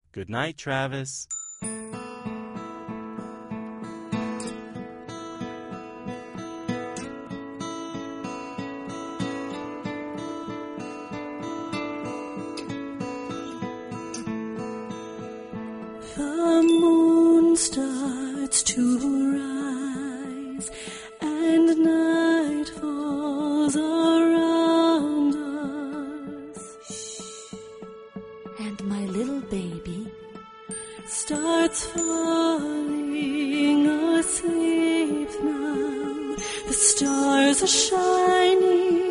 Good night, Travis. The moon starts to rise, and night falls around us. And my little baby starts falling asleep now. The stars are shining